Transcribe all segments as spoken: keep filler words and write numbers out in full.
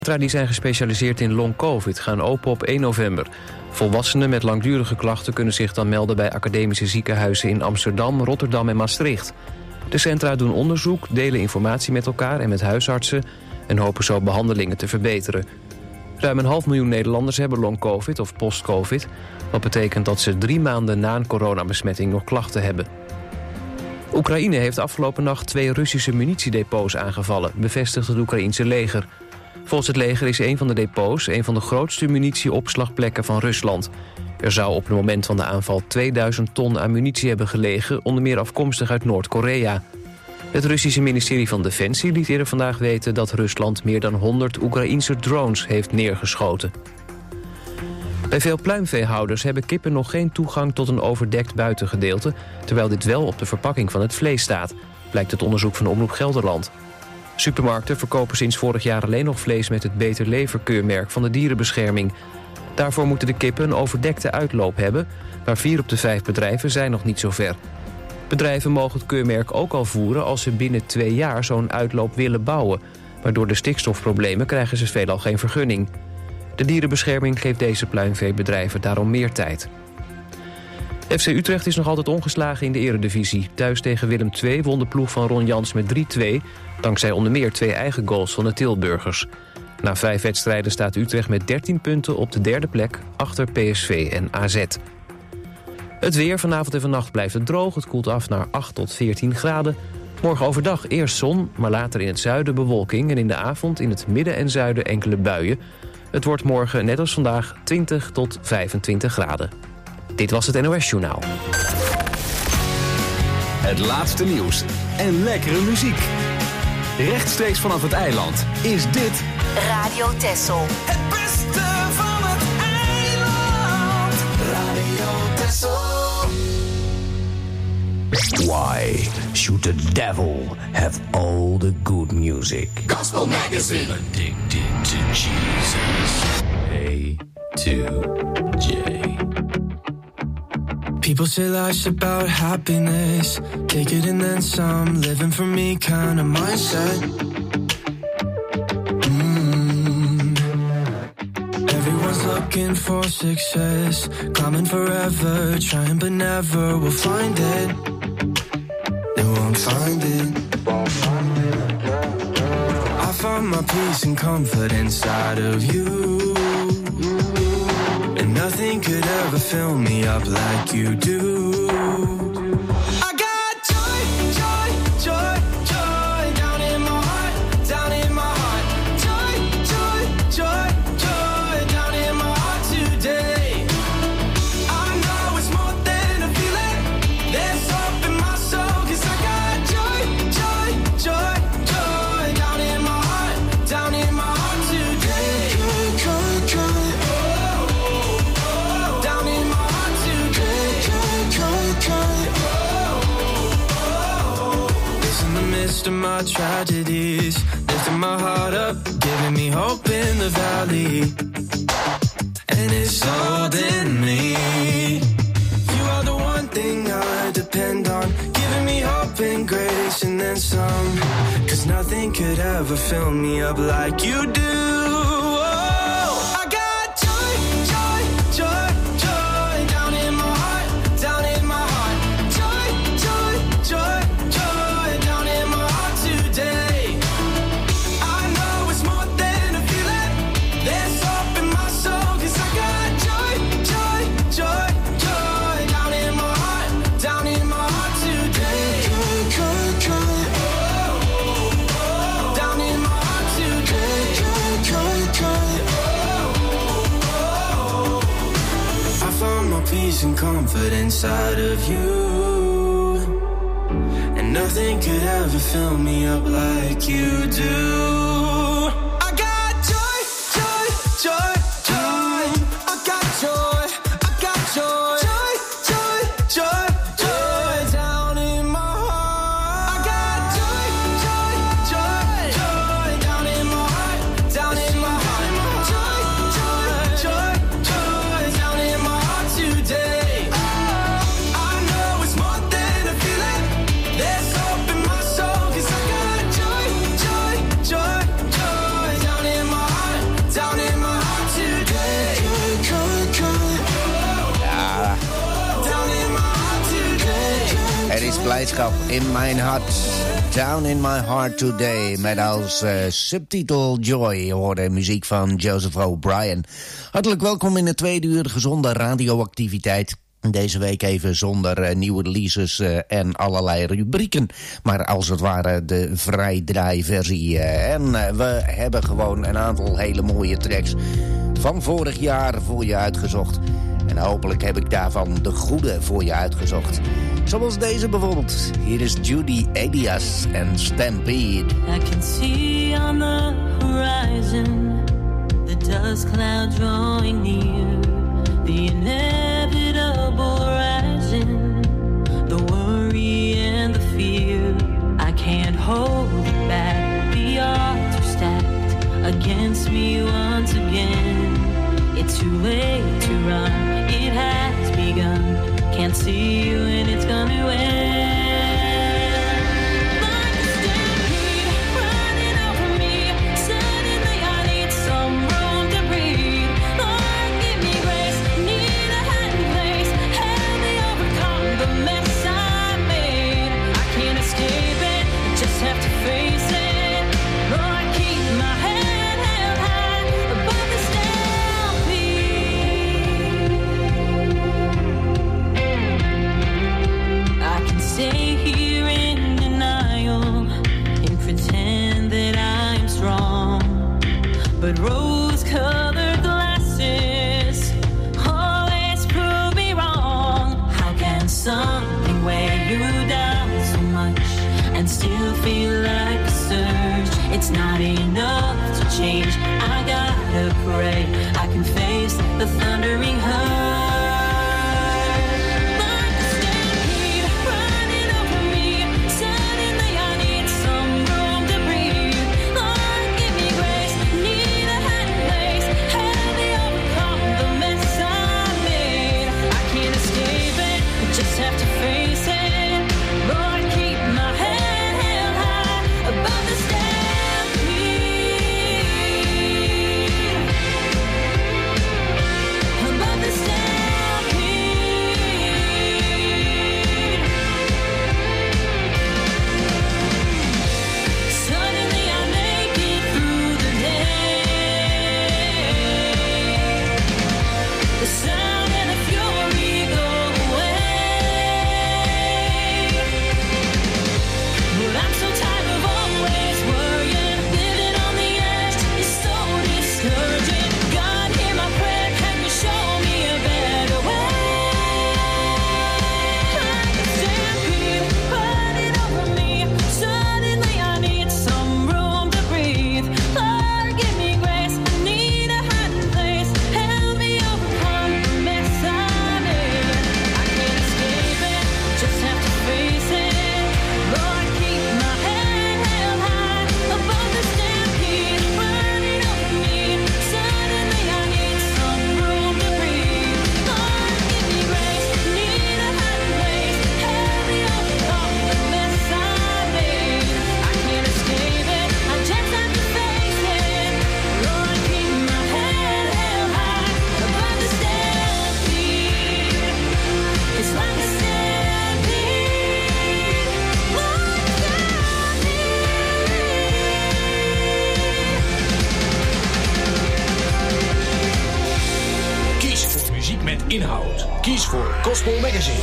Die zijn gespecialiseerd in long-covid gaan open op één november. Volwassenen met langdurige klachten kunnen zich dan melden bij academische ziekenhuizen in Amsterdam, Rotterdam en Maastricht. De centra doen onderzoek, delen informatie met elkaar en met huisartsen en hopen zo behandelingen te verbeteren. Ruim een half miljoen Nederlanders hebben long-covid of post-covid. Wat betekent dat ze drie maanden na een coronabesmetting nog klachten hebben. Oekraïne heeft afgelopen nacht twee Russische munitiedepots aangevallen, bevestigt het Oekraïense leger. Volgens het leger is een van de depots een van de grootste munitieopslagplekken van Rusland. Er zou op het moment van de aanval tweeduizend ton aan munitie hebben gelegen, onder meer afkomstig uit Noord-Korea. Het Russische ministerie van Defensie liet eerder vandaag weten dat Rusland meer dan honderd Oekraïense drones heeft neergeschoten. Bij veel pluimveehouders hebben kippen nog geen toegang tot een overdekt buitengedeelte, terwijl dit wel op de verpakking van het vlees staat, blijkt het onderzoek van Omroep Gelderland. Supermarkten verkopen sinds vorig jaar alleen nog vlees met het Beter Leven-keurmerk van de dierenbescherming. Daarvoor moeten de kippen een overdekte uitloop hebben, maar vier op de vijf bedrijven zijn nog niet zo ver. Bedrijven mogen het keurmerk ook al voeren als ze binnen twee jaar zo'n uitloop willen bouwen, maar door de stikstofproblemen krijgen ze veelal geen vergunning. De dierenbescherming geeft deze pluimveebedrijven daarom meer tijd. F C Utrecht is nog altijd ongeslagen in de eredivisie. Thuis tegen Willem twee won de ploeg van Ron Jans met drie twee... dankzij onder meer twee eigen goals van de Tilburgers. Na vijf wedstrijden staat Utrecht met dertien punten op de derde plek, achter P S V en A Z. Het weer, vanavond en vannacht blijft het droog. Het koelt af naar acht tot veertien graden. Morgen overdag eerst zon, maar later in het zuiden bewolking... en in de avond in het midden en zuiden enkele buien. Het wordt morgen, net als vandaag, twintig tot vijfentwintig graden. Dit was het N O S-journaal. Het laatste nieuws en lekkere muziek. Rechtstreeks vanaf het eiland is dit Radio Texel. Het beste van het eiland. Radio Texel. Why should the devil have all the good music? Gospel Magazine. Addicted to Jesus. A to J. People say life's about happiness, take it and then some, living for me kind of mindset. Mm. Everyone's looking for success, climbing forever, trying but never will find it. They won't find it. I find my peace and comfort inside of you. Nothing could ever fill me up like you do. I got joy, joy, joy, joy down in my heart, down in my heart. Joy, joy, joy, joy down in my heart today. I know it's more than a feeling. There's hope in my soul, 'cause I got joy, joy, joy, joy down in my heart, down in my heart today. Joy, joy, joy. Of my tragedies, lifting my heart up, giving me hope in the valley, and it's all in me. You are the one thing I depend on, giving me hope and grace and then some, 'cause nothing could ever fill me up like you do. Peace and comfort inside of you, and nothing could ever fill me up like you do. I got joy, joy, joy, joy. I got joy, I got joy, joy, joy, joy, joy down in my heart. I got joy, joy, joy, joy down in my heart, down in my heart. Joy, joy, joy, joy down in my heart today. I know it's more than a feeling. There's hope in my soul, 'cause I got joy, joy, joy, joy. blijdschap in mijn hart. Down in my heart today. Met als uh, subtitel Joy. Je hoorde muziek van Joseph O'Brien. Hartelijk welkom in de tweede uur gezonde radioactiviteit. Deze week even zonder uh, nieuwe releases uh, en allerlei rubrieken. Maar als het ware de vrijdraaiversie. Uh, en uh, we hebben gewoon een aantal hele mooie tracks van vorig jaar voor je uitgezocht. En hopelijk heb ik daarvan de goede voor je uitgezocht. Zoals deze bijvoorbeeld. Hier is Judy Elias en Stampede. I can see on the horizon the dust cloud drawing near, the inevitable rising, the worry and the fear. I can't hold it back, the odds are stacked against me once again. It's too late to run, it has begun. Can't see you and it's gonna end. Like a stampede running over me. Suddenly I need some room to breathe. Lord, give me grace, need a hiding place. Help me overcome the mess I made. I can't escape it, just have to face it. Lord, keep my head held high above the stay here in denial and pretend that I'm strong, but rose-colored glasses always prove me wrong. How can something weigh you down so much and still feel like a surge? It's not enough to change, I gotta pray I can face the thundering hurt. Have to face it, Lord, keep my head held high above the stampede, above the stampede. Suddenly I make it through the day, the sound and the fury go away. I'm so tired of always worrying, living on the edge is so discouraging. God, hear my prayer, can you show me a better way? Like a stampede running over me, suddenly I need some room to breathe. Lord, give me grace, I need a hiding place. Help me overcome the mess I made. I can't escape it, just have to face it. Lord, keep my head held high above the stampede running over me. Suddenly I need some room to breathe. Lord, give me grace, need a hiding place. Help me overcome the mess I made. I can't escape it, I just have to face it. Lord, keep my head held high above the stampede. It's like a stampede. Kies voor muziek met inhoud. Kies voor Gospel Magazine.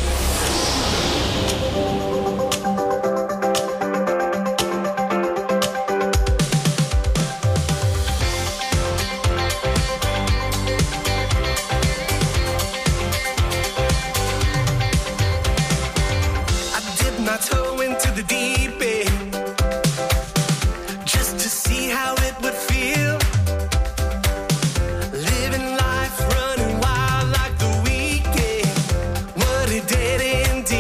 I dip my toe into the deep end just to see how it would feel. Living life, running wild like the weekend. What a dead end.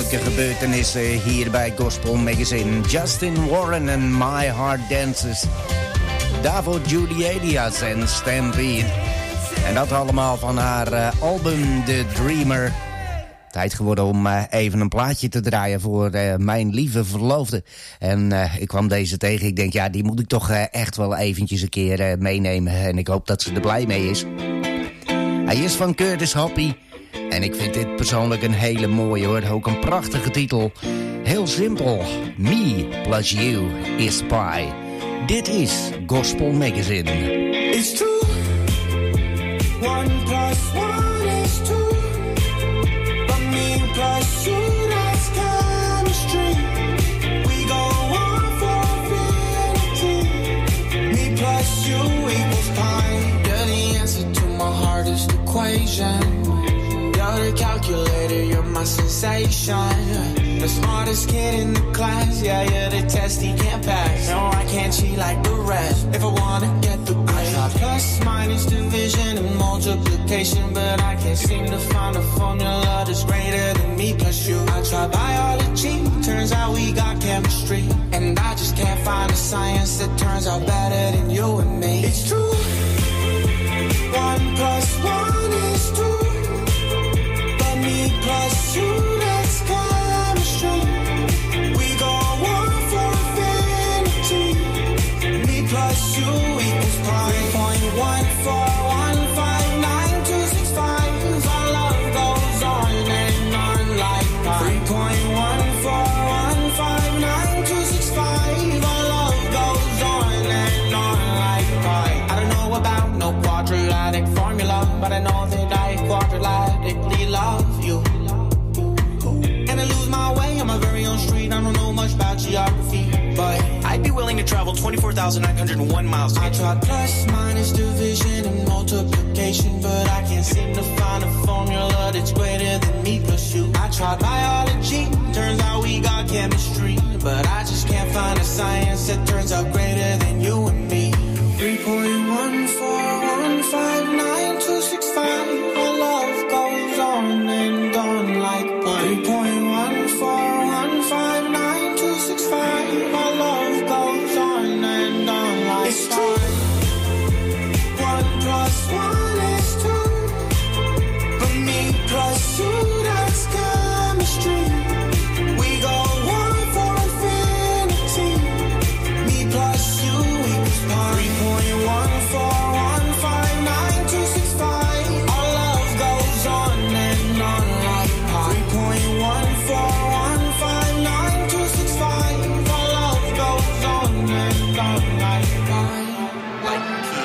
leuke gebeurtenissen hier bij Gospel Magazine. Justin Warren en My Heart Dances. Daarvoor Judy Elias en Stampede. En dat allemaal van haar uh, album The Dreamer. Tijd geworden om uh, even een plaatje te draaien voor uh, mijn lieve verloofde. En uh, ik kwam deze tegen. Ik denk, ja, die moet ik toch uh, echt wel eventjes een keer uh, meenemen. En ik hoop dat ze er blij mee is. Hij is van Curtis Hoppy. En ik vind dit persoonlijk een hele mooie hoor. Ook een prachtige titel. Heel simpel. Me plus you is pi. Dit is Gospel Magazine. It's true. One plus one is two. But me plus you, that's chemistry. We go on for infinity. Me plus you equals pi. You're the answer to my hardest equation. You're the calculator, you're my sensation. The smartest kid in the class, yeah, you're the test he can't pass. No, I can't cheat like the rest. If I wanna get the grade, I try plus, minus, division, and multiplication, but I can't seem to find a formula that's greater than me plus you. I try biology, turns out we got chemistry, and I just can't find a science that turns out better than you and me. It's true. One plus one is two. But me plus you, that's chemistry. We go one for infinity. Me plus you equals pi. three point one four one five nine two six five. Our love goes on and on like pi. three point one four one five nine two six five. Our love goes on and on like pi. I don't know about no quadratic formula, but I know that I quadratically love you. And I lose my way on my very own street. I don't know much about geography, but I'd be willing to travel twenty-four thousand nine hundred one miles. I tried plus, minus, division, and multiplication, but I can't seem to find a formula that's greater than me plus you. I tried biology, turns out we got chemistry, but I just can't find a science that turns out greater than you and me. three point one four one five nine two six five. Our love goes on and on like pi. three point one four one five nine two six five. Our love goes on and on like it's pi. True. One plus one is two. But me plus you, that's chemistry. We go one for infinity. Me plus you equals pi. three point one four one five nine two six five. Our love goes on and on like pi. three point one four one five nine two six five. Our love goes on and on like pi. Like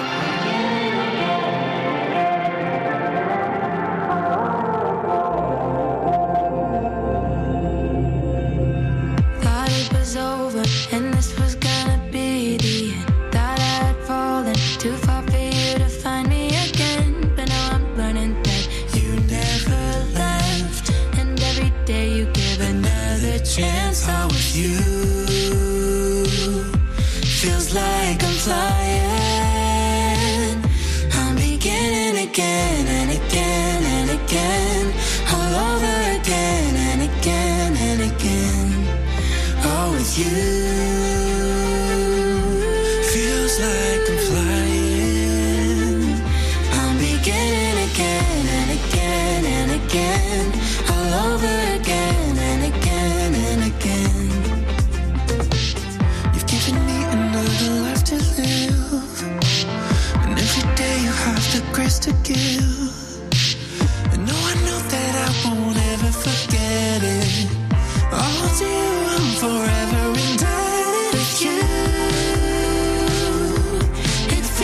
Thought it was over and this was gonna be the end. Thought I had fallen too far for you to find me again, but now I'm learning that you never left, and every day you give another chance. I with you feels like I'm flying. I'm beginning again and again and again, all over again and again and again. Oh, with you feels like I'm flying. I'm beginning again and again and again, all over again and again and again. You've given me another life to live, and every day you have the grace to give. And no, I know that I won't ever forget it. All to you, I'm forever indebted. With you, it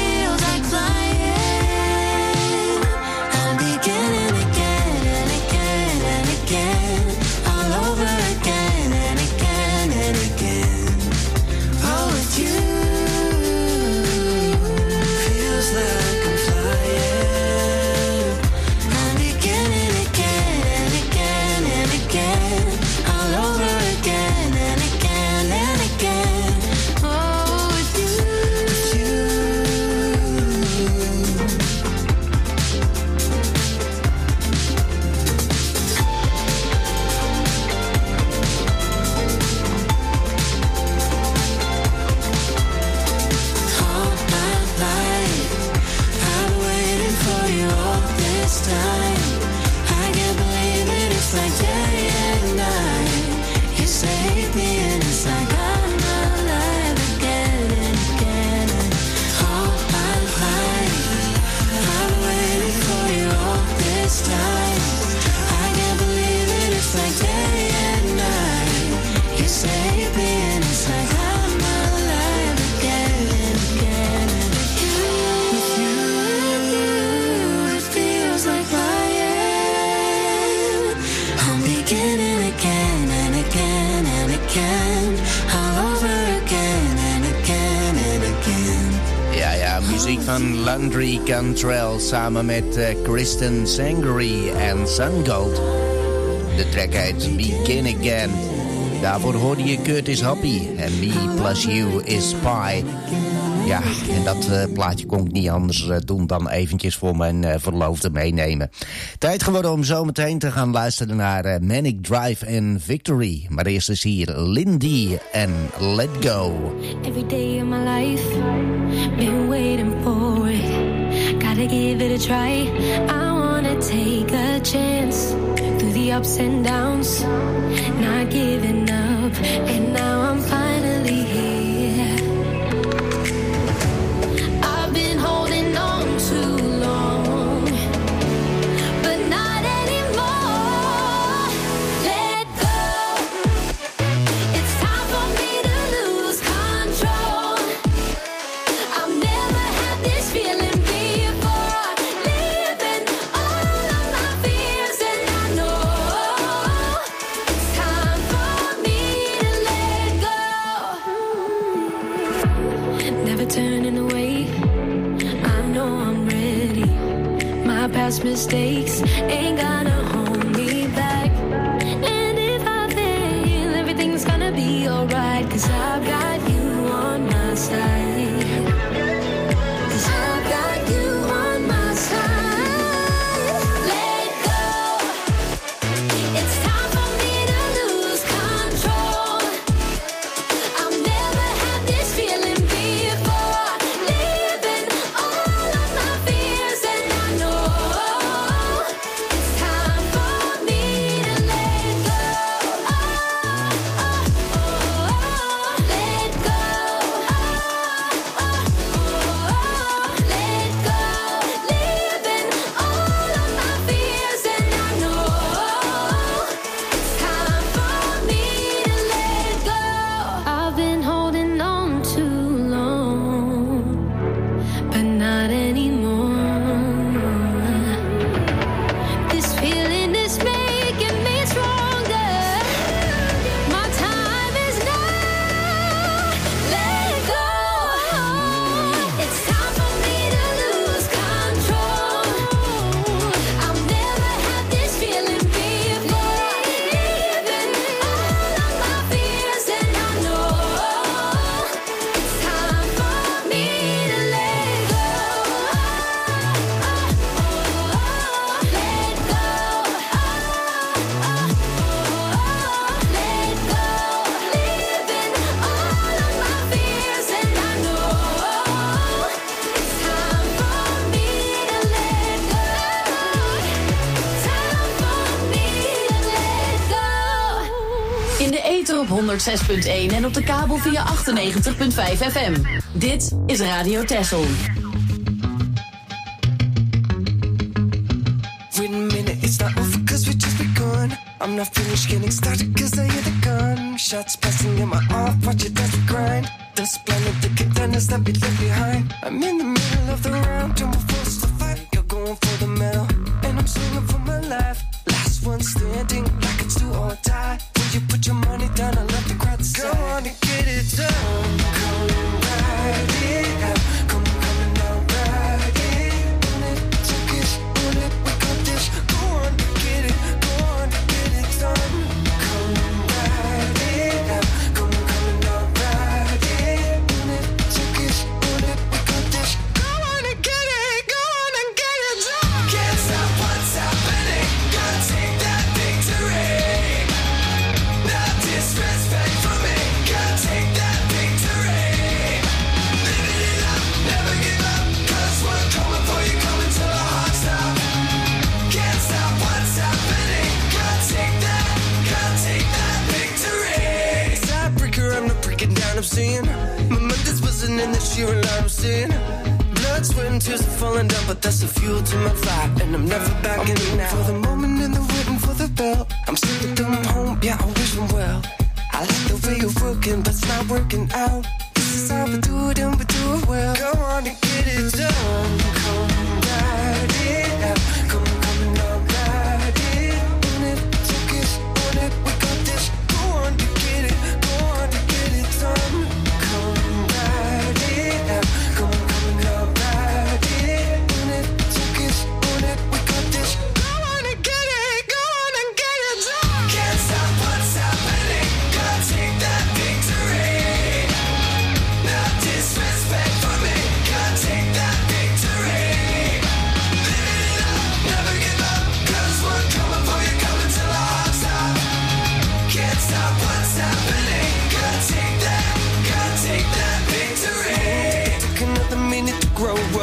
over again and again and again. Ja, ja, muziek van Landry Cantrell samen met uh, Kristen Sangery en Sun Gold. De track heet Begin Again. Daarvoor hoorde je Curtis Happy en Me Plus You is Spy. Ja, en dat uh, plaatje kon ik niet anders uh, doen dan eventjes voor mijn uh, verloofde meenemen. Tijd geworden om zo meteen te gaan luisteren naar uh, Manic Drive en Victory. Maar eerst is hier Lindy en Let Go. Every day of my life, been waiting for it. Gotta give it a try. I wanna take a chance through the ups and downs, not giving up. And now I'm finally here. I've been holding on too long, but not anymore. Let go. It's time for me to lose control. I've never had this feeling before. Living all of my fears, and I know it's time for me to let go. Never turning away. I know I'm ready. My past mistakes ain't gonna hold me back. And if I fail, everything's gonna be alright. Cause I've got you on my side. Cause I've got you on my side. Let go. It's time for me to lose control. I've never had this feeling before. Living all of my fears, and I know it's time for me to let go. Oh, oh, oh, let go. Oh, oh, oh, let go. Living all of my fears, and I know it's time for me to let go. I've been holding on too long, but not anymore. This feeling is making me stronger. My time is now. Let go. It's time for me to lose control. I've never had this feeling before. Living all of my fears, and I know it's time for me to let go. Let go. Let go. Living all of my fears, and I know it's time for me to let go. Time for me to let go. In de ether op honderd zes punt één en op de kabel via achtennegentig punt vijf F M. Dit is Radio Texel. Wait a minute, it's not over cause we just begun. I'm not finished getting started cause I hear the gun. Shots passing in my off, watch it as we grind. Dust blinded the contenders that we left behind. I'm in the middle of the round, and we're forced to fight. You're going for the medal, and I'm swinging for my life. Last one standing, like it's do or die. When you put your money down, I love the crowd to say, go on and get it done. Come right it out. Come on, come on, now right it. On it, take it, on it, we got this. Go on and get it, go on and get it done. Come right it out. Come on, come on, now right it. On it, take it, on it, we got this. Go on and get it, go on and get it done. Can't stop what's happening. Gotta take that victory. Not disrespect for me. Gotta take that victory. Living it up, never give up. Cause we're coming for you, coming till the heart stop. Can't stop what's happening. Gotta take that, gotta take that victory. Tiebreaker, I'm not breaking down, I'm seeing. My mind is buzzing in the sheer alarm, I'm seeing. Blood, sweat, and tears are falling down, but that's the fuel to my fire, and I'm never backing I'm now. For the moment and the waiting for the bell. I'm still with them home, yeah, I wish them well. I like the way you're working, but it's not working out. This is how we do it, and we do it well. Go on and get it done. Come right it out. Come on, come on, now right it. On it, take it, on it, we got this. Go on and get it, go on and get it done.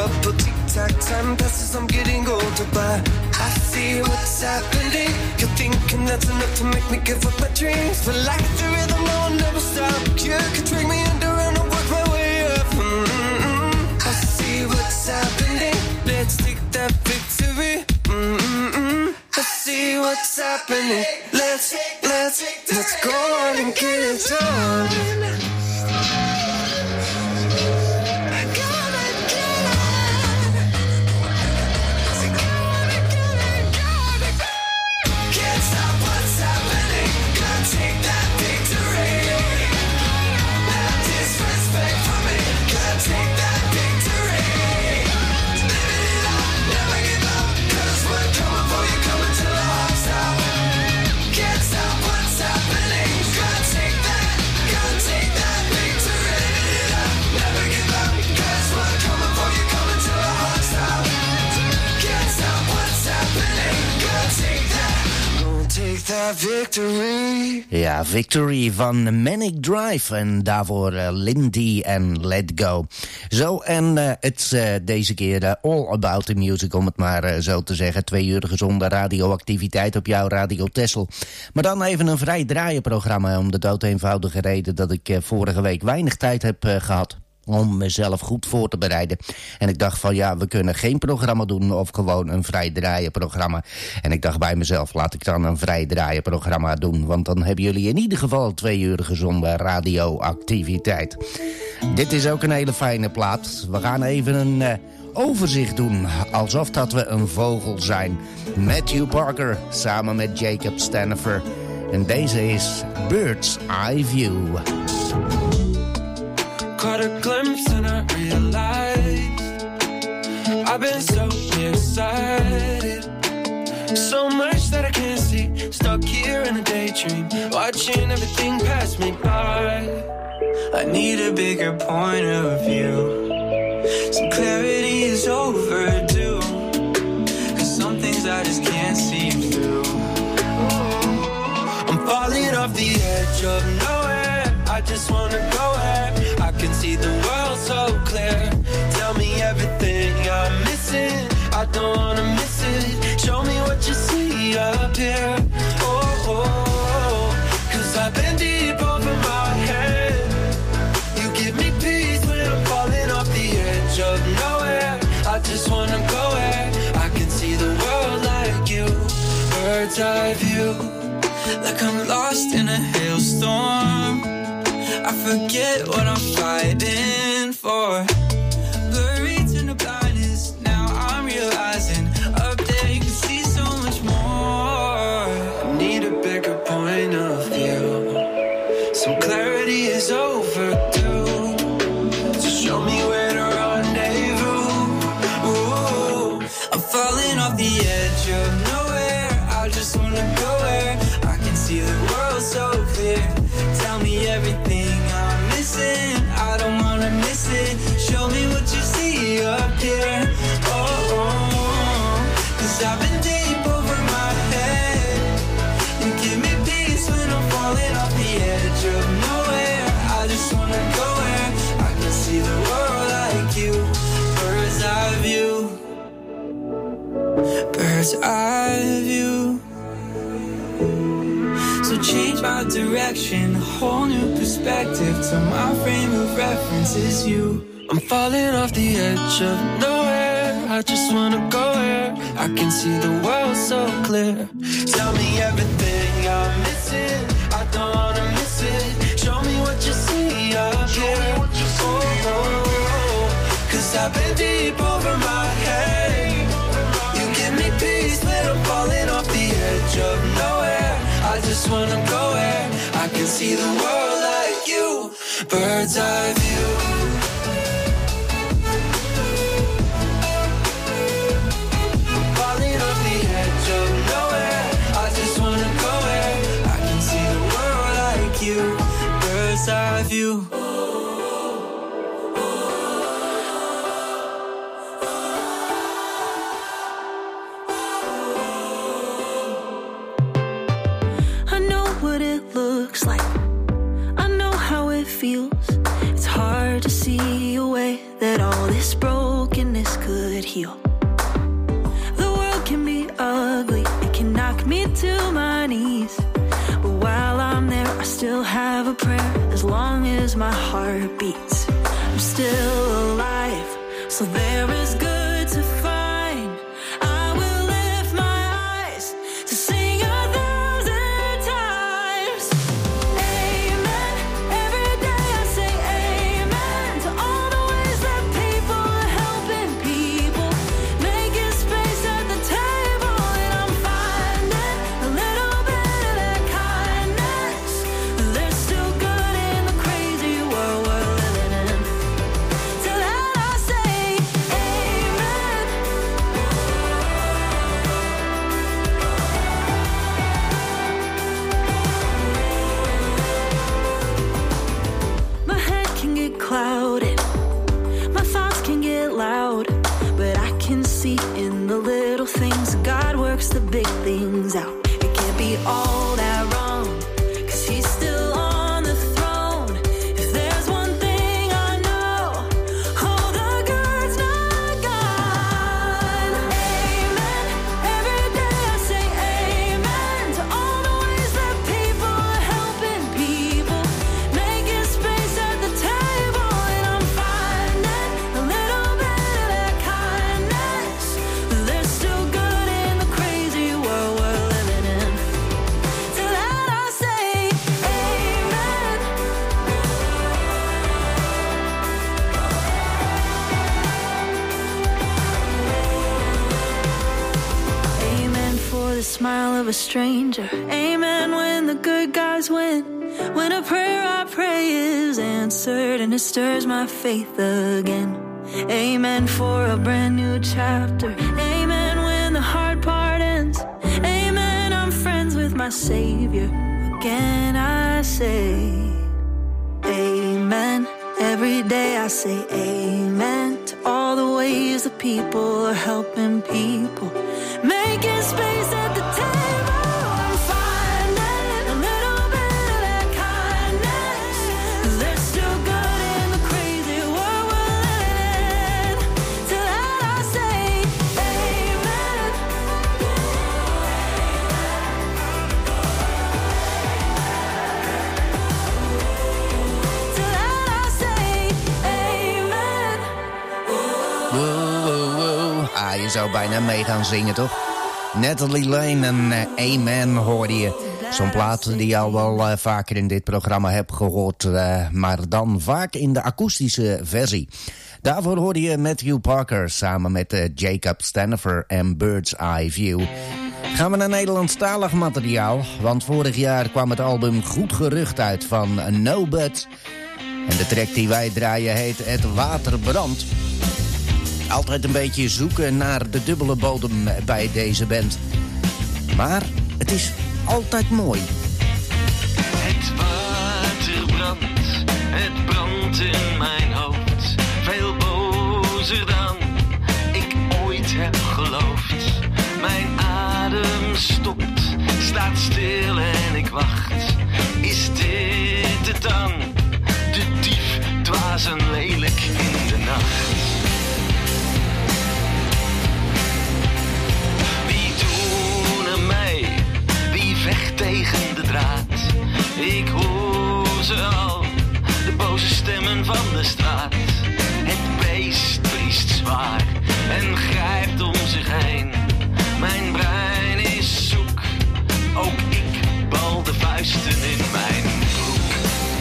couple tic-tac time passes, I'm getting older, but I see what's happening. You're thinking that's enough to make me give up my dreams, but like the rhythm, I'll never stop. You could drag me under and I'll work my way up. Mm-mm-mm. I see what's happening. Let's take that victory. Mm-mm-mm. I see what's happening. Let's, let's, let's go on and get it done. That victory. Ja, Victory van Manic Drive. En daarvoor uh, Lindy en Let Go. Zo, en uh, het uh, deze keer uh, all about the music, om het maar uh, zo te zeggen. Twee uur gezonde radioactiviteit op jouw Radio Texel. Maar dan even een vrij draaienprogramma, om de doodeenvoudige reden dat ik uh, vorige week weinig tijd heb uh, gehad om mezelf goed voor te bereiden. En ik dacht van ja, we kunnen geen programma doen of gewoon een vrij draaien programma. En ik dacht bij mezelf, laat ik dan een vrij draaien programma doen. Want dan hebben jullie in ieder geval twee uur gezonde radioactiviteit. Dit is ook een hele fijne plaat. We gaan even een uh, overzicht doen, alsof dat we een vogel zijn. Matthew Parker samen met Jacob Stanifer. En deze is Bird's Eye View. Caught a glimpse and I realized I've been so nearsighted, so much that I can't see. Stuck here in a daydream, watching everything pass me by. I need a bigger point of view. Some clarity is overdue, 'cause some things I just can't see through. I'm falling off the edge of nowhere. I just wanna go where I can see the world so clear. Tell me everything I'm missing, I don't wanna miss it. Show me what you see up here. Oh, oh, oh. 'Cause I've been deep over my head. You give me peace when I'm falling off the edge of nowhere. I just wanna go where I can see the world like you. Bird's eye view. Like I'm lost in a hailstorm, I forget what I'm fighting for. Buried in the blindness, now I'm realizing up there you can see so much more. I need a bigger point of view. Some clarity is overdue, so show me where to rendezvous. Ooh, I'm falling off the edge of nowhere. I just wanna go where I can see the world so clear. Tell me everything I'm missing, I don't wanna miss it. Show me what you see up here. Oh, oh, 'cause I've been deep over my head. You give me peace when I'm falling off the edge of nowhere. I just wanna go where I can see the world like you. Bird's eye view. Bird's eye view. So change my direction, a whole new perspective. Till my frame of reference is you. I'm falling off the edge of nowhere. I just wanna go where I can see the world so clear. Tell me everything I'm missing, I don't wanna miss it. Show me what you see up here. Oh, oh, oh. 'Cause I've been deep over my head. You give me peace when I'm falling off the edge of nowhere. I just wanna go where I can see the world like you. Bird's eye view. Falling off the edge of nowhere. I just wanna go where I can see the world like you. Bird's eye view. Looks like I know how it feels. It's hard to see a way that all this brokenness heal. The world can be ugly, it can knock me to my knees. But while I'm there, I still have a prayer. As long as my heart beats, I'm still alive, so there is good to find. I will lift my eyes to sing a thousand times. Amen. Every day I say amen to all the ways that people are helping people, making space at the table, and I'm finding a little bit of that kindness. There's still good in the crazy world we're living in. To that I say amen. My head can get clouded, my thoughts can get loud, but I can see in the little things God works the big things out. It can't be all that wrong, 'cause he's still on the throne. If there's one thing I know, oh, the good's not gone. Amen. Every day I say amen to all the ways that people are helping people, making space at the table, and I'm finding a little bit of that kindness. There's still good in the crazy world we're living in. To that I say amen. Amen for the smile of a stranger. Amen when the good guys win. When a prayer I pray is answered and it stirs my faith again. Amen for a brand new chapter. Amen when the hard part ends. Amen, I'm friends with my Savior. Again I say amen. Every day I say amen to all the ways that people are helping people, making space at the table. I'm finding a little bit of that kindness. There's still good in the crazy world we're living in. To that I say amen. To that I say amen. Wow, wow, wow. Ah, je zou bijna mee gaan zingen, toch? Natalie Lane en eh, Amen hoorde je. Zo'n plaat die je al wel eh, vaker in dit programma hebt gehoord, eh, maar dan vaak in de akoestische versie. Daarvoor hoorde je Matthew Parker samen met eh, Jacob Stanifer en Bird's Eye View. Gaan we naar Nederlandstalig materiaal, want vorig jaar kwam het album Goed Gerucht uit van No Buts. En de track die wij draaien heet Het Water Brandt. Altijd een beetje zoeken naar de dubbele bodem bij deze band. Maar het is altijd mooi. Het water brandt, het brandt in mijn hoofd. Veel bozer dan ik ooit heb geloofd. Mijn adem stopt, staat stil en ik wacht. Is dit het dan? De dief, dwaas en lelijk in de nacht. Wie doen er mee? Wie vecht tegen de draad? Ik hoor ze al, de boze stemmen van de straat. Het beest briest zwaar en grijpt om zich heen. Mijn brein is zoek, ook ik bal de vuisten in mijn broek.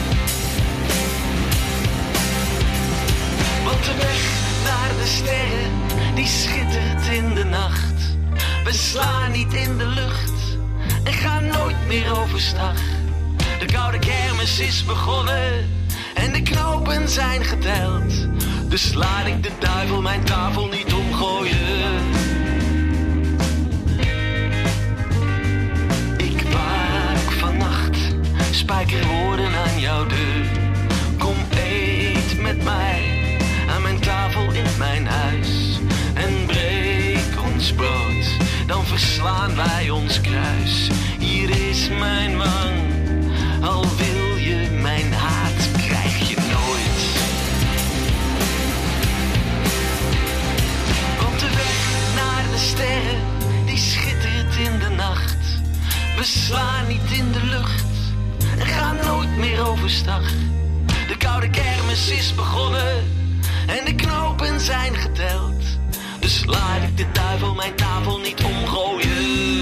Want de weg naar de sterren, die schittert in de nacht. We slaan niet in de lucht en gaan nooit meer overstag. De koude kermis is begonnen en de knopen zijn geteld. Dus laat ik de duivel mijn tafel niet omgooien. Ik waak vannacht, spijkerwoorden aan jouw deur. Kom eet met mij aan mijn tafel in mijn huis. En breek ons brood, dan verslaan wij ons kruis. Hier is mijn wang, al wil je mijn haat, krijg je nooit. Want de zwaar niet in de lucht en ga nooit meer overstag. De koude kermis is begonnen en de knopen zijn geteld. Dus laat ik de duivel mijn tafel niet omgooien.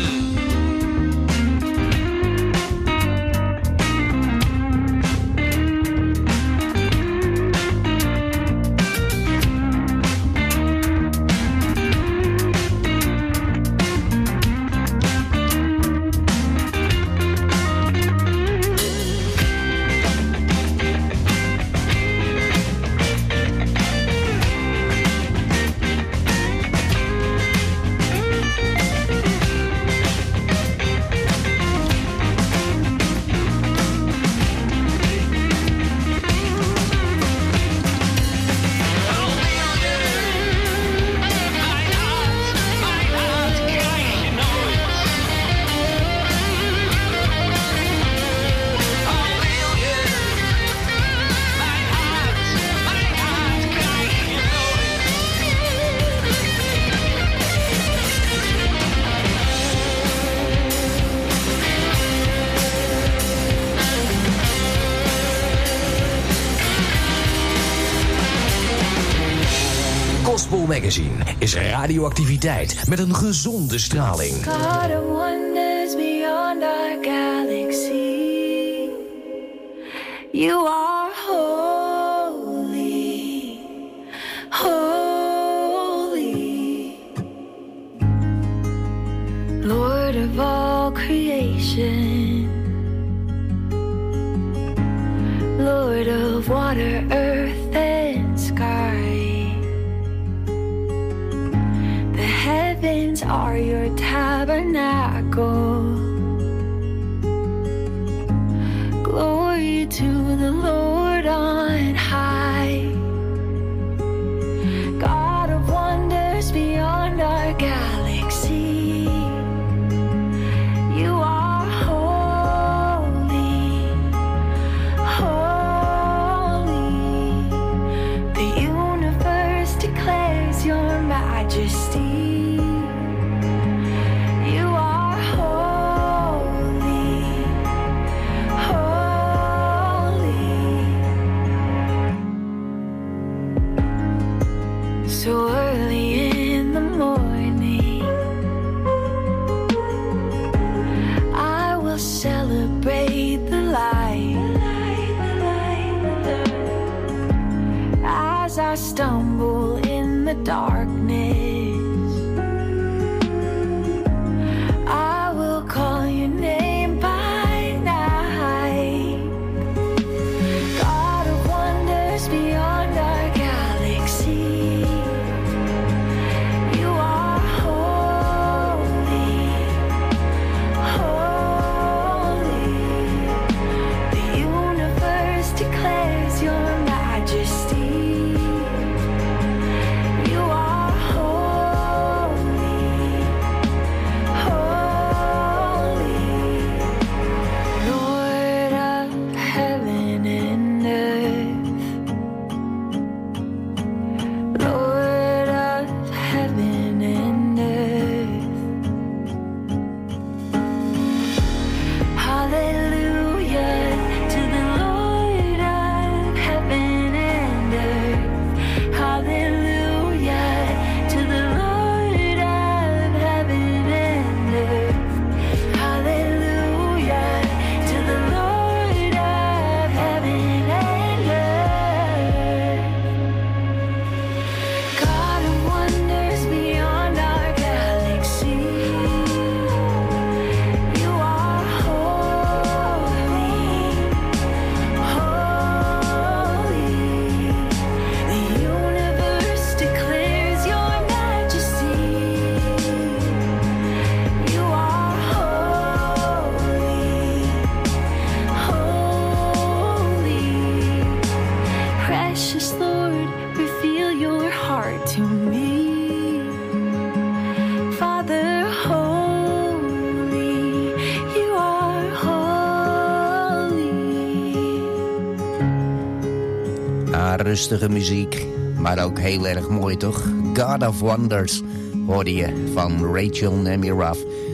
Gospel Magazine is radioactiviteit met een gezonde straling. God of wonders beyond our galaxy. You are holy, holy. Lord of all creation. Lord of water, earth, and sky. Heavens are your tabernacle. Glory to the Lord on high. God of wonders beyond our galaxy. You are holy, holy. The universe declares your majesty. So early in the morning, I will celebrate the light. As I stumble in the darkness, I will call your name by night. God of wonders beyond our galaxy. Rustige muziek, maar ook heel erg mooi, toch? God of Wonders hoorde je van Rachel Nemiroff.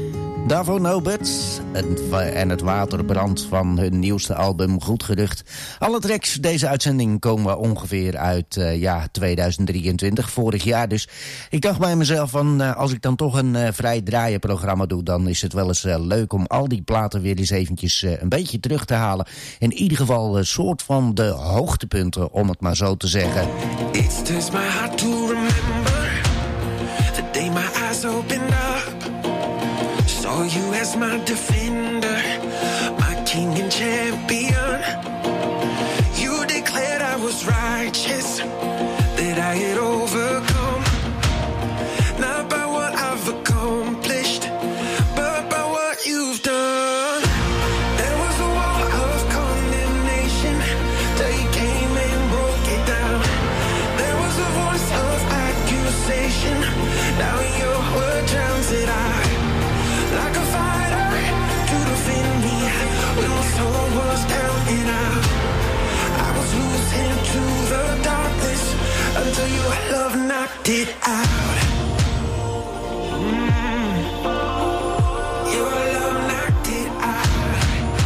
Daarvoor No Buts en, en het waterbrand van hun nieuwste album Goed Gerucht. Alle tracks deze uitzending komen ongeveer uit uh, ja, tweeduizend drieëntwintig, vorig jaar. Dus ik dacht bij mezelf van uh, als ik dan toch een uh, vrij draaienprogramma doe, dan is het wel eens uh, leuk om al die platen weer eens eventjes uh, een beetje terug te halen. In ieder geval een soort van de hoogtepunten, om het maar zo te zeggen. It stirs my heart to remember the day my eyes opened up. Saw you as my defender, my king and champion. You declared I was righteous, that I had overcome. Not by what I've accomplished, but by what you've done. There was a wall of condemnation till you came and broke it down. There was a voice of accusation, now your word drowns it out. Like a fighter to defend me when my soul was down and out. I was losing to the darkness until your love knocked it out. Mm. Your love knocked it out.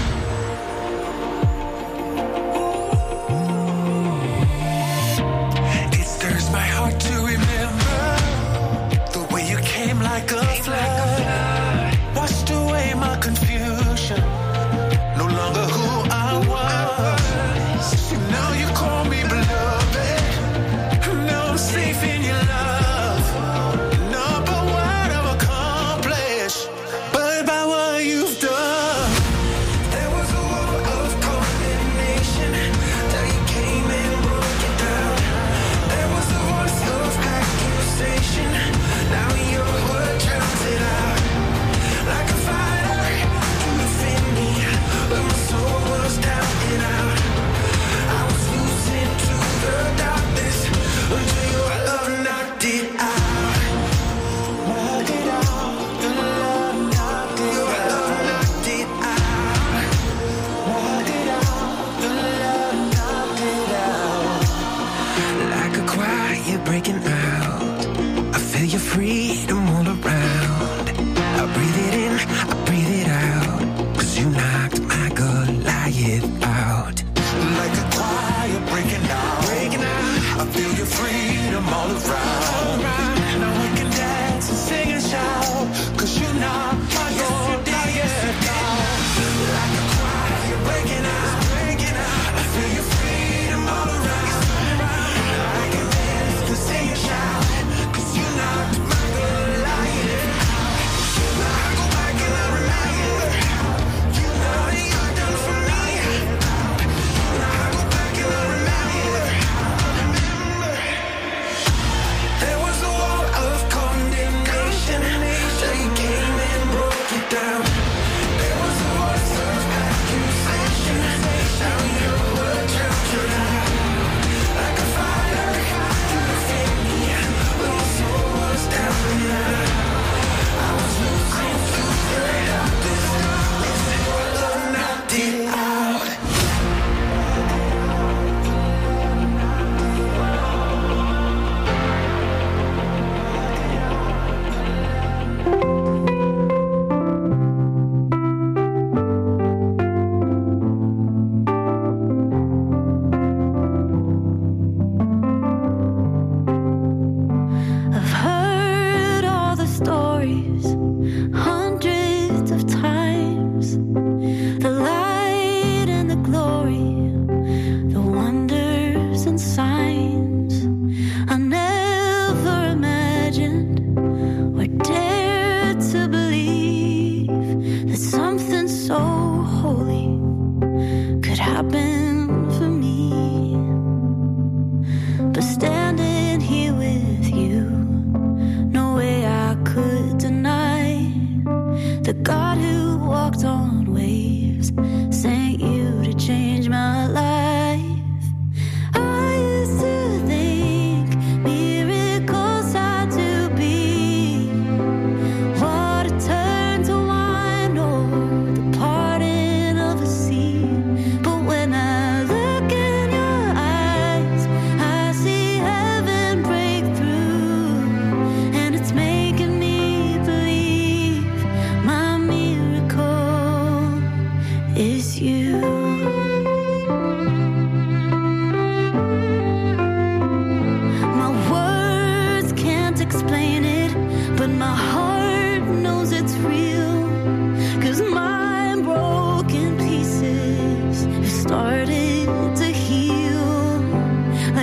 It stirs my heart to remember the way you came like a flood. Washed away my confusion, no longer who I was. Now you call me beloved, now I'm safe in your love. Not by what I've accomplished, but by what you've done. There was a wall of condemnation till you came and broke it down. There was a voice of accusation, now your word drowns it out. Like a fighter to defend me when my soul was down and out. I was losing to the darkness until your love knocked it out. Knocked it out. Your love knocked it your out. Love knocked it out. Knocked it out. Your love knocked it out. Like a quiet breaking out, I feel your freedom all around. I breathe it in, I breathe it out, 'cause you knocked my Goliath out. Like a choir breaking out, breaking out. I feel your freedom all around. Now we can dance and sing and shout, 'cause you knocked my Goliath out. Like a choir breaking out, breaking out. I feel your freedom all around. I can dance and sing and shout, 'cause you knocked my Goliath out.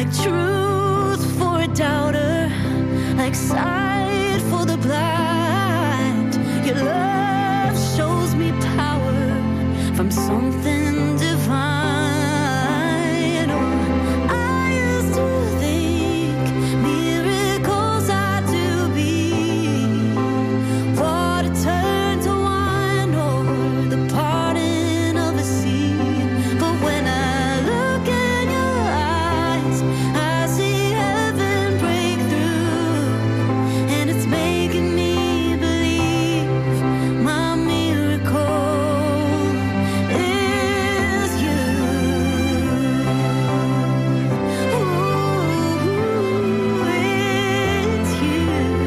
like truth for a doubter, like sight for the blind. Your love shows me power from something divine. Oh, I used to think miracles had to be water turned to wine or the parting of a sea. But when I look in your eyes, I see heaven break through, and it's making me believe my miracle is you. Ooh, it's you.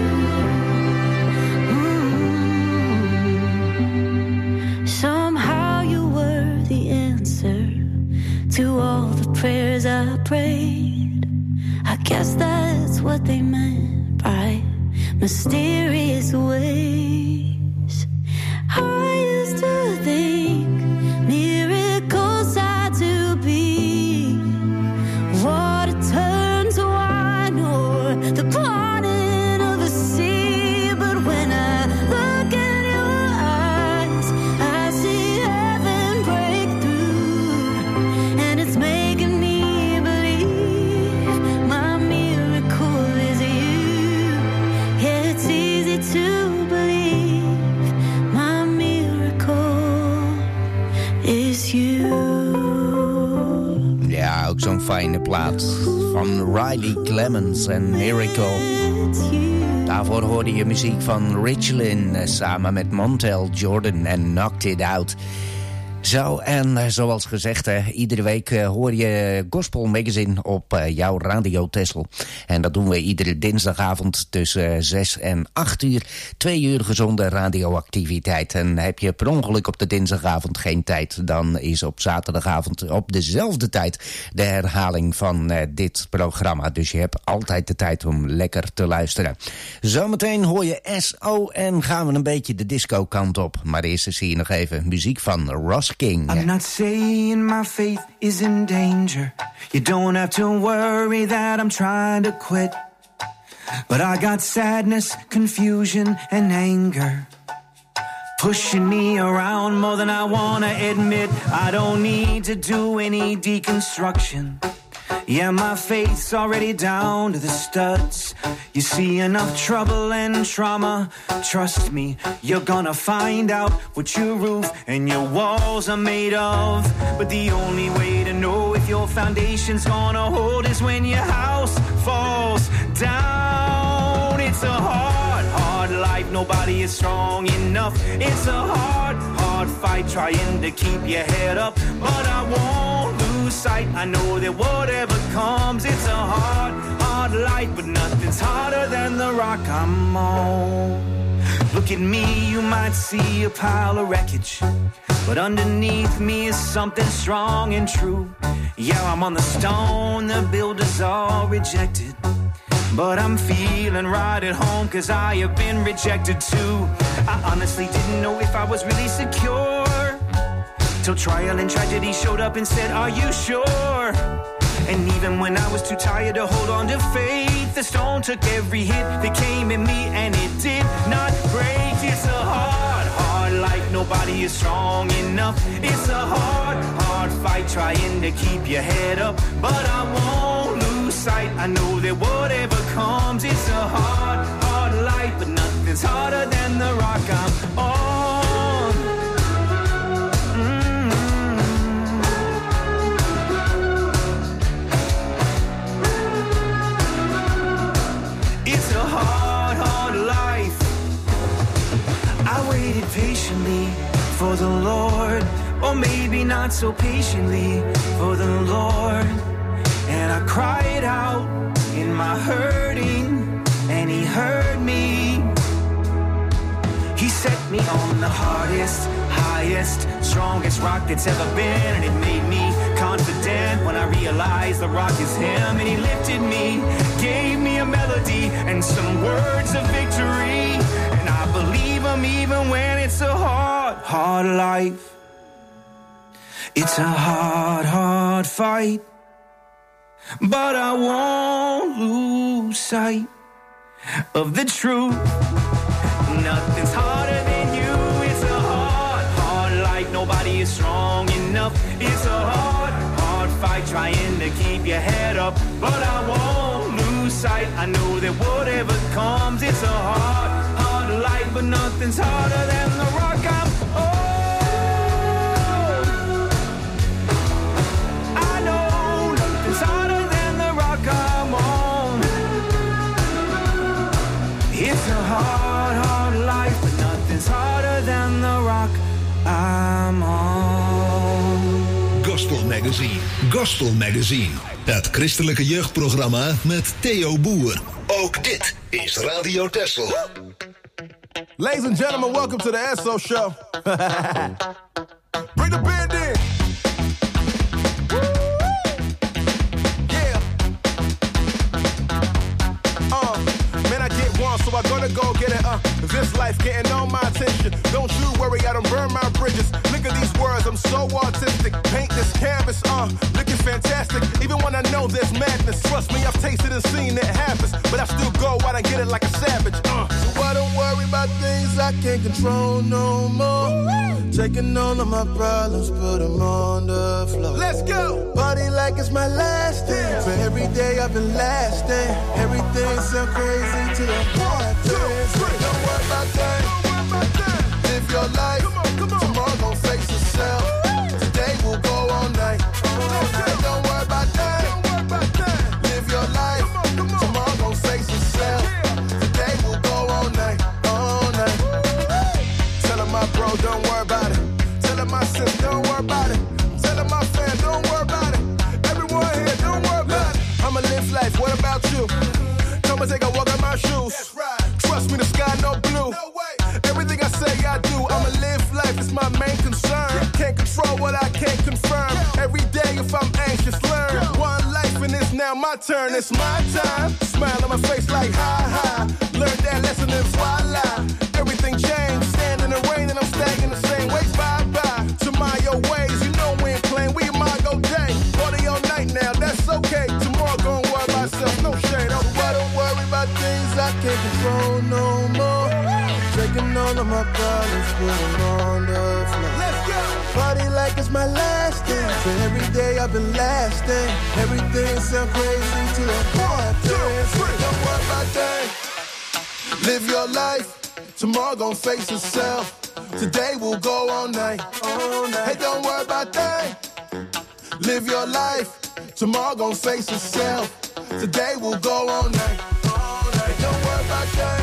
Mm. Somehow you were the answer to all the prayers I prayed. I guess that's what they meant by mysterious ways. I used to think miracles had to be water turned to wine or the parting of the sea. But when I look in your eyes, I see heaven break through, and it's making me believe my miracle is you. Yeah, it's easy to believe my miracle is you. Ja, ook zo'n fijne plaat van Riley Clemens en Miracle. Daarvoor hoorde je muziek van Richlin eh, samen met Montel Jordan en Knocked It Out. Zo, en eh, zoals gezegd, eh, iedere week eh, hoor je Gospel Magazine op eh, jouw Radio Tessel. En dat doen we iedere dinsdagavond tussen zes en acht uur. Twee uur gezonde radioactiviteit. En heb je per ongeluk op de dinsdagavond geen tijd, dan is op zaterdagavond op dezelfde tijd de herhaling van eh, dit programma. Dus je hebt altijd de tijd om lekker te luisteren. Zometeen hoor je S O en gaan we een beetje de disco kant op. Maar eerst zie je nog even muziek van Ross King. I'm not saying my faith is in danger. You don't have to worry that I'm trying to quit. But I got sadness, confusion, and anger pushing me around more than I wanna admit. I don't need to do any deconstruction. Yeah, my faith's already down to the studs. You see enough trouble and trauma, trust me, you're gonna find out what your roof and your walls are made of. But the only way to know if your foundation's gonna hold is when your house falls down. It's a hard, hard life, nobody is strong enough. It's a hard, hard fight trying to keep your head up. But I won't lose sight, I know that whatever comes, it's a hard, hard life, but nothing's harder than the rock I'm on. Look at me, you might see a pile of wreckage, but underneath me is something strong and true. Yeah, I'm on the stone the builders all rejected, but I'm feeling right at home, cause I have been rejected too. I honestly didn't know if I was really secure, till trial and tragedy showed up and said, are you sure? And even when I was too tired to hold on to faith, the stone took every hit that came at me, and it did not break. It's a hard, hard life, nobody is strong enough. It's a hard, hard fight trying to keep your head up, but I won't lose sight, I know that whatever comes, it's a hard, hard life, but nothing's harder than the rock I'm on. It's a hard, hard life. I waited patiently for the Lord, or maybe not so patiently for the Lord. And I cried out in my hurting, and He heard me. He set me on the hardest, highest, strongest rock that's ever been, and it made me confident when I realized the rock is Him. And He lifted me, gave me a melody and some words of victory, and I believe Him even when it's a hard, hard life. It's a hard, hard fight, but I won't lose sight of the truth. Nothing's harder than you. It's a hard, hard life. Nobody is strong enough. It's a hard, hard fight trying to keep your head up, but I won't lose sight. I know that whatever comes, it's a hard, hard life, but nothing's harder than the rock I'm on. I know nothing's harder than the rock I'm on. It's a hard, hard life, but nothing's harder than the rock I'm on. Gospel Magazine. Gospel Magazine. Het christelijke jeugdprogramma met Theo Boer. Ook dit is Radio Texel. Ladies and gentlemen, welcome to the S O Show. Bring the band in. Woo! Yeah. Uh, man, I get one, so I gotta go get it. Uh, this life getting on my attention. Don't you worry, I don't burn my bridges. Look at these words, I'm so artistic. Paint this canvas, uh, looking fantastic. Even when I know there's madness, trust me, I've tasted and seen it happens. But I still go out and get it like a savage. Uh, so I don't worry about things I can't control no more. Taking all of my problems, put them on the floor. Let's go! Party like it's my last day. For every day I've been lasting. Everything so crazy to the point. Don't worry about that. Live your life. Tomorrow gon' face itself. Today will go all night. Don't worry about that. Live your life. Tomorrow gon' face itself. Today will go all night. All night. Tellin' my bro, don't worry about it. Tellin' my sis, don't worry about it. Tellin' my fam, don't worry about it. Everyone here, don't worry about it. I'ma live life, what about you? Come and take a walk in my shoes. Trust me, the sky no blue. Everything I say I do, I'ma live life, it's my main concern. Can't control what I can't confirm. Every day if I'm anxious, learn. One life and it's now my turn, it's my time. Smile on my face like ha ha. Learned that lesson and voila. Everything changed, stand in the rain and I'm staying in the same way. Bye bye to my your ways, you know we ain't playing, we might go day. Party all night now, that's okay. Tomorrow gon' worry about myself, no shade. Oh, I don't worry about things I can't control no more. Taking all of my problems, put them on the floor. Let's go! Party like it's my last day. For every day I've been lasting. Everything sound crazy to the point. Don't worry about that. Live your life. Tomorrow gon' face itself. Today will go all night. All night. Hey, don't worry about that. Live your life. Tomorrow gon' face itself. Today will go all night. All night. Hey, don't worry about that.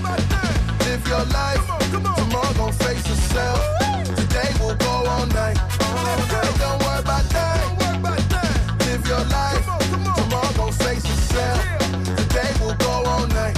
Live your life. Tomorrow gon' face itself. Today will go all night. Hey, don't worry about that. Live your life. Tomorrow gon' face itself. Today will go all night.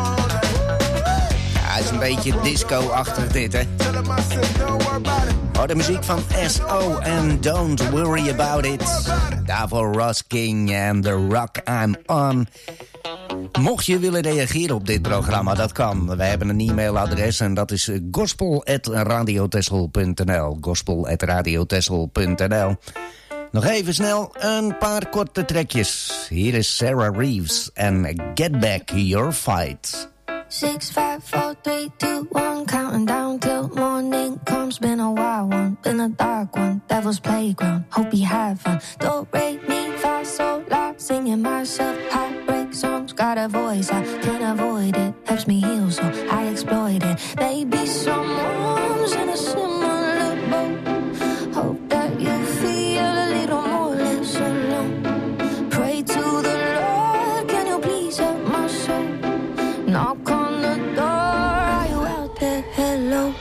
Ja, is een beetje disco-achtig dit, hè? Oh, de muziek van S O en Don't Worry About It. Daarvoor Ross King en The Rock I'm On. Mocht je willen reageren op dit programma, dat kan. We hebben een e-mailadres en dat is gospel at radiotessel punt n l. gospel at radiotessel punt n l. Nog even snel een paar korte trekjes. Hier is Sarah Reeves en Get Back Your Fight. Six, five, four, three, two, one, counting down till morning comes. Been a wild one, been a dark one, devil's playground. Hope you have fun. Don't rate me, fa, so, la, singing myself heartbreak songs. Got a voice, I can't avoid it. Helps me heal, so I exploit it. Maybe someone's in a similar boat. Hope that you feel a little more less alone. Pray to the Lord, can you please help my soul? Knock on the door, are you out there? Hello.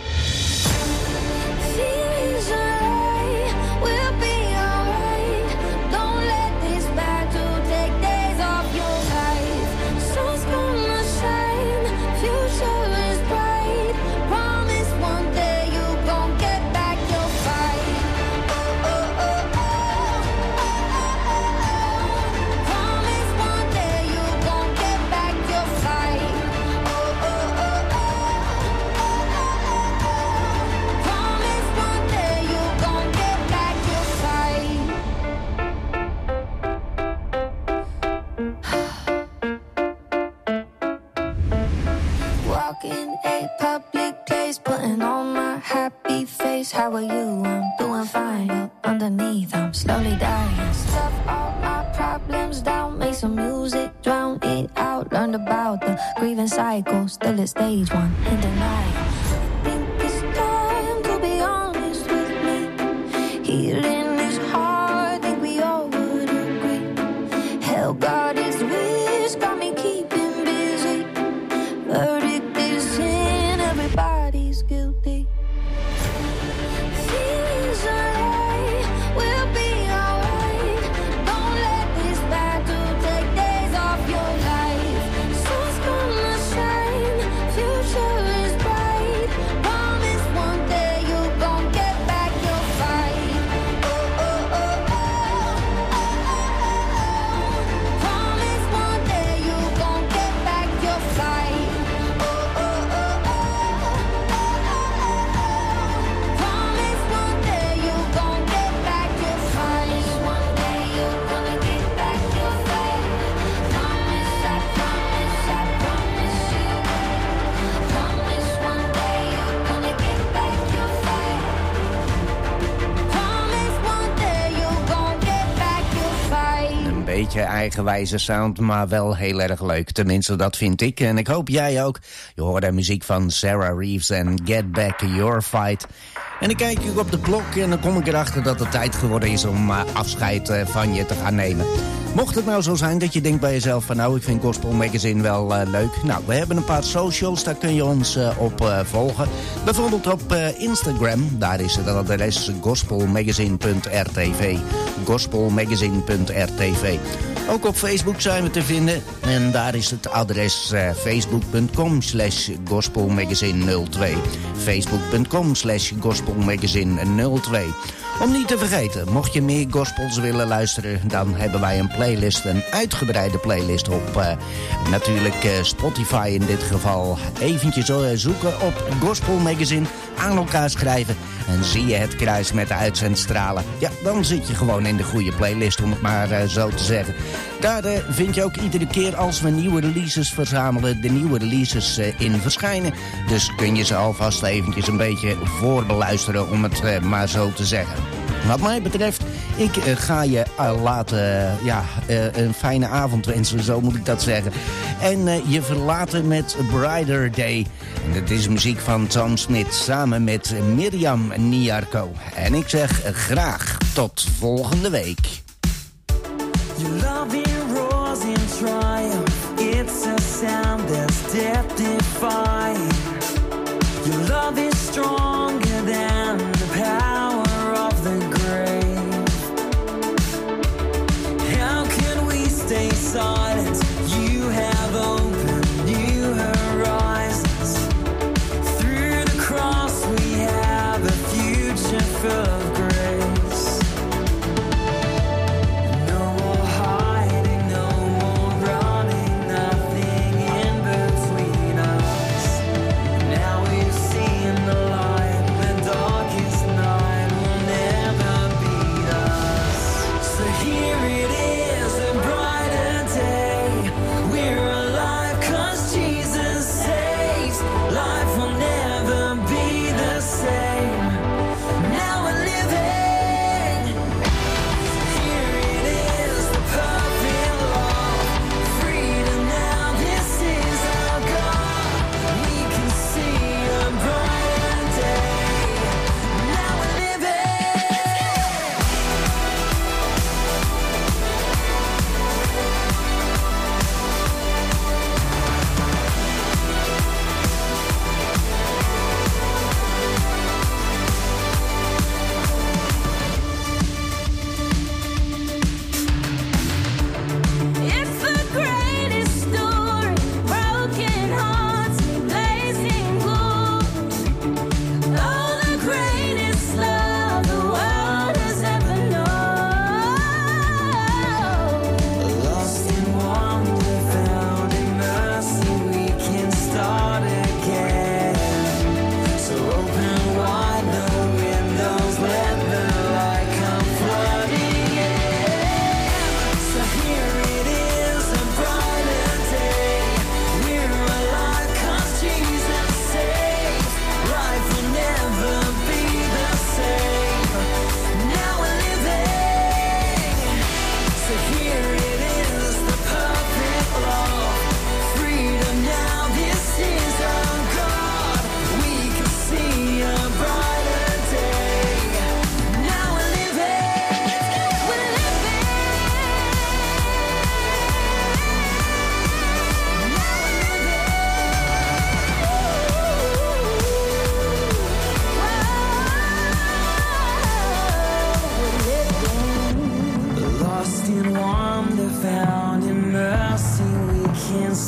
Feelings alright, we'll be alright. Don't let this battle take days off your life. Sun's gonna shine, future is bright. Promise one day you gon' in a public place, putting on my happy face. How are you? I'm doing fine, but underneath I'm slowly dying. Stuff all my problems down, make some music, drown it out. Learned about the grieving cycle, still at stage one, in denial. I think it's time to be honest with me. Healing is hard, think we all would agree. Hell, God is wish, got me keeping busy. Verdict is in, everybody's guilty. Feelings are right, we'll be alright. Don't let this battle take days off your life. Sun's gonna shine, future is bright. Promise one day you're gonna get back your fight. Oh, oh, oh, oh, oh, oh, oh. Promise one day you're gonna get back your fight. Oh, oh, oh, oh, oh, oh, oh. Promise one day you're gonna get back your fight. One day you're gonna get back your fight. Promise, I promise, I promise you. Promise one day you're gonna get back your fight. Promise one day you're gonna get back your fight. Een beetje eigenwijze sound, maar wel heel erg leuk. Tenminste, dat vind ik. En ik hoop jij ook. Je hoort de muziek van Sarah Reeves en Get Back Your Fight. En dan kijk ik op de klok en dan kom ik erachter dat het tijd geworden is om uh, afscheid uh, van je te gaan nemen. Mocht het nou zo zijn dat je denkt bij jezelf van nou, ik vind Gospel Magazine wel uh, leuk. Nou, we hebben een paar socials, daar kun je ons uh, op uh, volgen. Bijvoorbeeld op uh, Instagram, daar is het adres gospelmagazine punt r t v. gospelmagazine punt r t v. Ook op Facebook zijn we te vinden en daar is het adres uh, facebook.com slash gospelmagazine02. facebook.com slash gospelmagazine02. Om niet te vergeten, mocht je meer gospels willen luisteren, dan hebben wij een playlist, een uitgebreide playlist op uh, natuurlijk uh, Spotify in dit geval. Eventjes uh, zoeken op Gospel Magazine, aan elkaar schrijven en zie je het kruis met de uitzendstralen. Ja, dan zit je gewoon in de goede playlist, om het maar uh, zo te zeggen. Daar uh, vind je ook iedere keer als we nieuwe releases verzamelen, de nieuwe releases uh, in verschijnen. Dus kun je ze alvast eventjes een beetje voorbeluisteren, om het uh, maar zo te zeggen. Wat mij betreft, ik uh, ga je uh, laten uh, ja, uh, een fijne avond wensen, zo moet ik dat zeggen. En uh, je verlaten met Brighter Day. En dat is muziek van Tom Smith samen met Mirjam Niarko. En ik zeg uh, graag tot volgende week. Your loving roars in triumph. It's a sound that's death-defying. Your love is stronger than the power of the grave. How can we stay silent? You have opened new horizons. Through the cross we have a future full of grace. Here it is, a brighter day.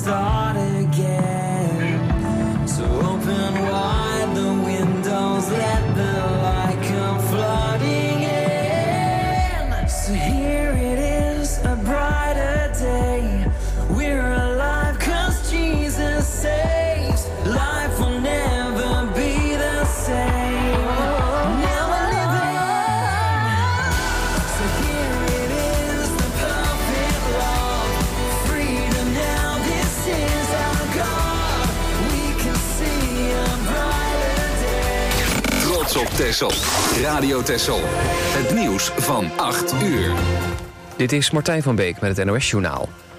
start again. So open wide the windows, let the light come flooding in. So here it is, a brighter day. We're alive 'cause Jesus saves. Life will never be the same. Now we're living. So here it is, the perfect love. Freedom now, this is our God. We can see a brighter day. Trots op Texel. Radio Texel. Het nieuws van acht uur. Dit is Martijn van Beek met het N O S Journaal.